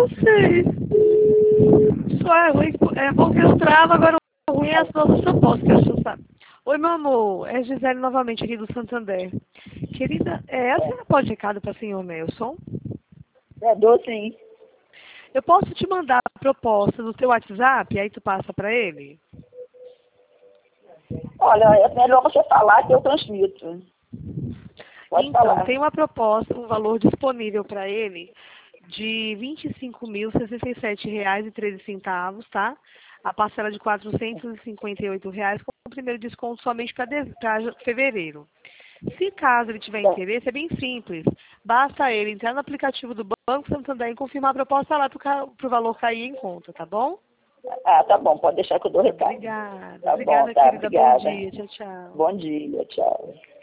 sei. Só é ruim, é bom que eu travo, agora o ruim é as nossas propostas, que eu acho, sabe? Oi, meu amor, é Gisele novamente aqui do Santander. Querida, a senhora pode recado para o senhor Nelson? Dou sim. Eu posso te mandar a proposta no seu WhatsApp, aí tu passa para ele? Olha, é melhor você falar que eu transmito. Pode Então, falar. tem uma proposta, um valor disponível para ele de R$ 25.067,13, tá? A parcela de R$ 458 com o primeiro desconto somente para fevereiro. Se caso ele tiver interesse, é bem simples. Basta ele entrar no aplicativo do Banco Santander e confirmar a proposta lá para o valor cair em conta, tá bom? Ah, tá bom. Pode deixar que eu dou recado. Obrigada. Tá bom, Obrigada, tá. querida. Bom Obrigada. dia. Tchau, tchau. Bom dia. Tchau.